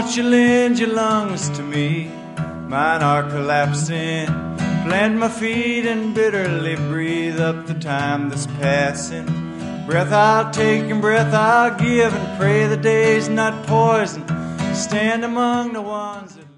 won't you lend your lungs to me? Mine are collapsing. Plant my feet and bitterly breathe up the time that's passing. Breath I'll take and breath I'll give, and pray the day's not poison. Stand among the ones that